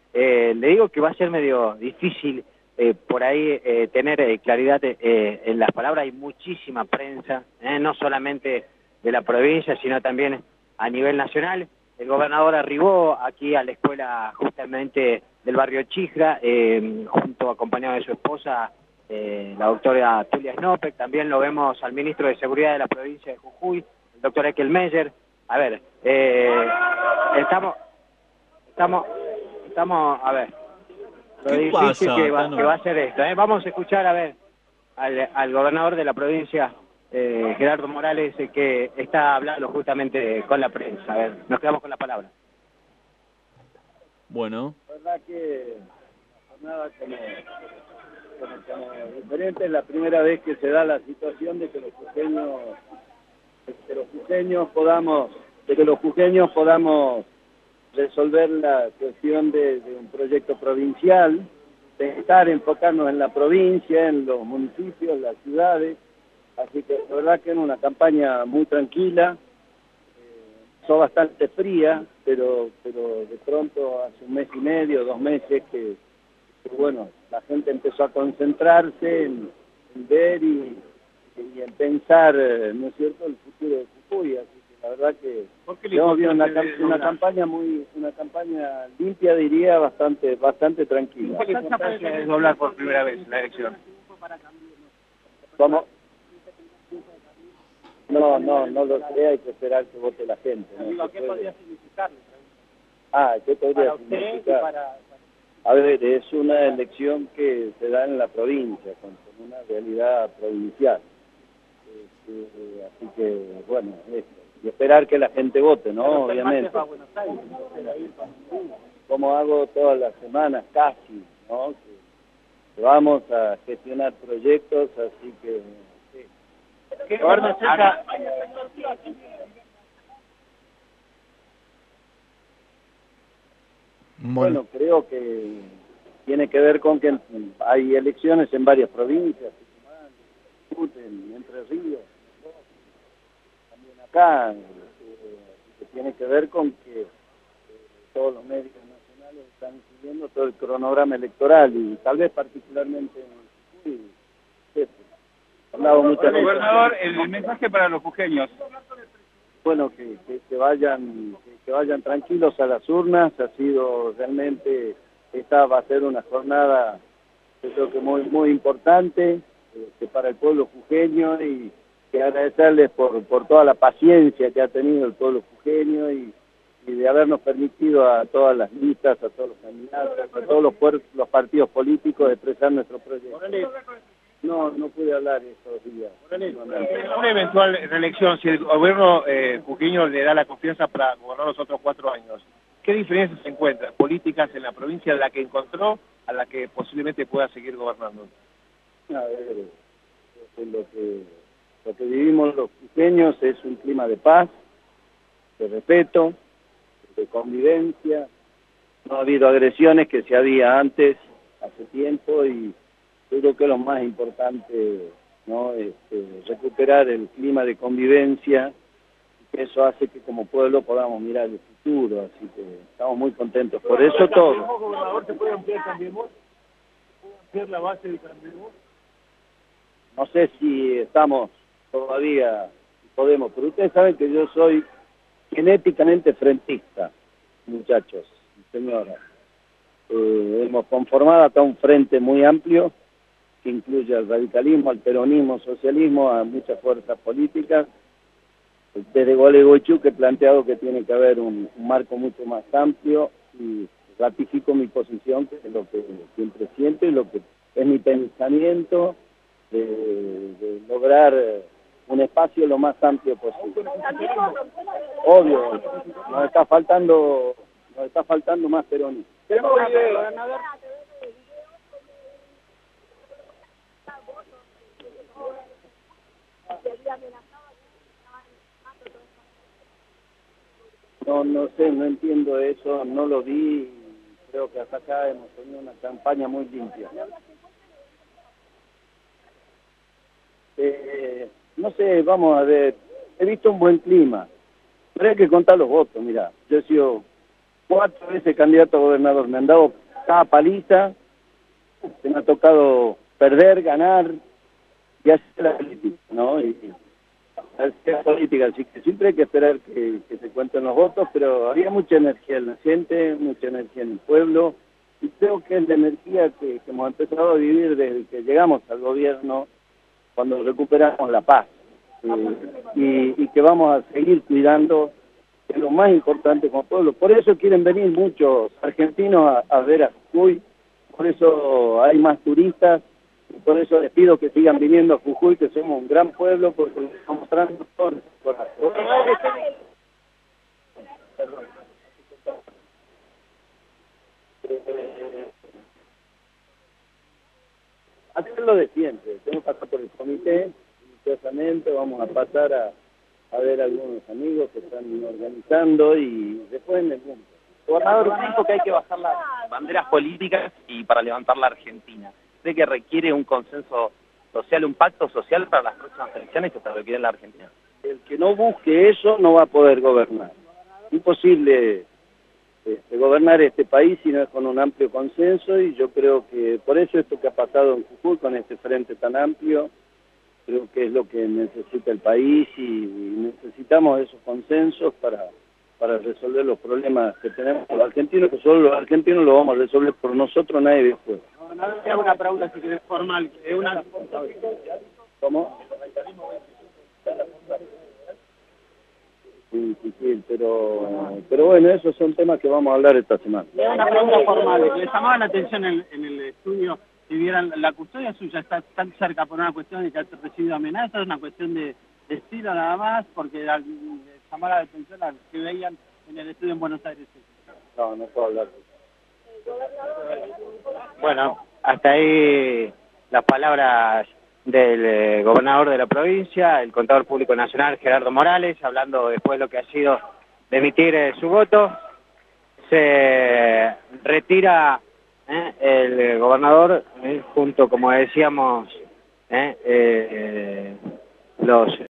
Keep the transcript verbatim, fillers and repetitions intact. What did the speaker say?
Eh, le digo que va a ser medio difícil eh, por ahí eh, tener eh, claridad eh, en las palabras. Hay muchísima prensa, eh, no solamente de la provincia, sino también a nivel nacional. El gobernador arribó aquí a la escuela justamente del barrio Chijra, eh, junto acompañado de su esposa, eh, la doctora Tulia Snopek. También lo vemos al ministro de Seguridad de la provincia de Jujuy, el doctor Ekel Meyer. A ver, eh, estamos, estamos, estamos, a ver, lo ¿Qué difícil pasa, que va, Tano? que va a ser esto, ¿eh? Vamos a escuchar, a ver, al, al gobernador de la provincia, eh, Gerardo Morales, eh, que está hablando justamente con la prensa. A ver, nos quedamos con la palabra. Bueno. La verdad que una jornada como, como, como diferente, es la primera vez que se da la situación de que los jujeños, de que los jujeños podamos, de que los jujeños podamos resolver la cuestión de, de un proyecto provincial, intentar enfocarnos en la provincia, en los municipios, las ciudades. Así que la verdad que es una campaña muy tranquila, eh, son bastante fría, pero pero de pronto hace un mes y medio, dos meses que, que bueno, la gente empezó a concentrarse en, en ver y, y en pensar, ¿no es cierto?, el futuro de Jujuy. Así que la verdad que hemos visto una, una campaña muy, una campaña limpia, diría, bastante bastante tranquila. ¿Qué importancia es doblar por primera vez la elección? ¿Cómo? No, no, no lo sé, hay que esperar que vote la gente. ¿No? ¿Qué podría significar? Ah, ¿qué podría Para usted y significar? para... A ver, es una elección que se da en la provincia, con, con una realidad provincial. Este, así que, bueno, esto. Y esperar que la gente vote, ¿no? Obviamente. Como hago todas las semanas, casi, ¿no? Que, que vamos a gestionar proyectos, así que... Sí. ¿Qué gobierno cerca? Bueno, creo que tiene que ver con que hay elecciones en varias provincias, en Entre Ríos, también acá, eh, que tiene que ver con que eh, todos los medios nacionales están siguiendo todo el cronograma electoral y tal vez particularmente en Jujuy. Sí, hablado muchas veces. Gobernador, el mensaje para los jujeños. Bueno, que, que, que vayan que, que vayan tranquilos a las urnas. Ha sido realmente, esta va a ser una jornada, yo creo que muy muy importante este, para el pueblo jujeño, y que agradecerles por, por toda la paciencia que ha tenido el pueblo jujeño y, y de habernos permitido a todas las listas, a todos los candidatos, a todos los, los partidos políticos expresar nuestro proyecto. No, no pude hablar estos días. Una eventual reelección, si el gobierno eh, jujeño le da la confianza para gobernar los otros cuatro años, ¿qué diferencias se encuentran políticas en la provincia de la que encontró a la que posiblemente pueda seguir gobernando? A ver, lo que, lo que vivimos los jujeños es un clima de paz, de respeto, de convivencia. No ha habido agresiones que se había antes, hace tiempo, y yo creo que lo más importante, ¿no? Este, recuperar el clima de convivencia, y eso hace que como pueblo podamos mirar el futuro, así que estamos muy contentos. Por eso todo. ¿Gobernador, se puede ampliar Cambiemos? ¿Se puede ampliar la base de Cambiemos? No sé si estamos todavía, podemos, pero ustedes saben que yo soy genéticamente frentista, muchachos y señoras. Eh, hemos conformado acá un frente muy amplio, que incluye al radicalismo, al peronismo, al socialismo, a muchas fuerzas políticas. Desde Gualeguaychú, que he planteado que tiene que haber un, un marco mucho más amplio, y ratifico mi posición, que es lo que siempre siento y lo que es mi pensamiento, de, de lograr un espacio lo más amplio posible. Obvio, nos está faltando, nos está faltando más peronismo. No, no sé, no entiendo eso, no lo vi, creo que hasta acá hemos tenido una campaña muy limpia. Eh, no sé, vamos a ver, he visto un buen clima, pero hay que contar los votos. Mira, yo he sido cuatro veces candidato a gobernador, me han dado cada paliza, se me ha tocado perder, ganar, y así es la política, ¿no? Y, así es la política, así que siempre hay que esperar que, que se cuenten los votos, pero había mucha energía en la gente, mucha energía en el pueblo, y creo que es la energía que, que hemos empezado a vivir desde que llegamos al gobierno, cuando recuperamos la paz, eh, y, y que vamos a seguir cuidando, que es lo más importante como pueblo. Por eso quieren venir muchos argentinos a, a ver a Jujuy, por eso hay más turistas, y por eso les pido que sigan viniendo a Jujuy, que somos un gran pueblo, porque les estamos mostrando todo el corazón. Perdón. Eh, hacerlo de siempre, tenemos que pasar por el comité, religiosamente vamos a pasar a, a ver a algunos amigos que están organizando y después en el mundo. Gobernador, dijo que hay que bajar las banderas políticas y para levantar la Argentina. ¿Cree que requiere un consenso social, un pacto social para las próximas elecciones que se requiere en la Argentina? El que no busque eso no va a poder gobernar. Imposible este, gobernar este país si no es con un amplio consenso, y yo creo que por eso esto que ha pasado en Jujuy con este frente tan amplio, creo que es lo que necesita el país, y, y necesitamos esos consensos para, para resolver los problemas que tenemos los argentinos, que solo los argentinos lo vamos a resolver por nosotros, nadie después. No, no, es una pregunta si querés formal, es una... ¿Cómo? Sí, sí, sí, pero, pero bueno, esos son temas que vamos a hablar esta semana. Es una pregunta formal, le llamaba la atención en, en el estudio que vieran la custodia suya está tan cerca por una cuestión de que ha recibido amenazas, una cuestión de, de estilo nada más, porque al, llamaba la atención a que veían en el estudio en Buenos Aires. No, no puedo hablar. Bueno, hasta ahí las palabras del eh, gobernador de la provincia, el contador público nacional Gerardo Morales, hablando después de lo que ha sido de emitir eh, su voto. Se retira eh, el gobernador, eh, junto, como decíamos, eh, eh, los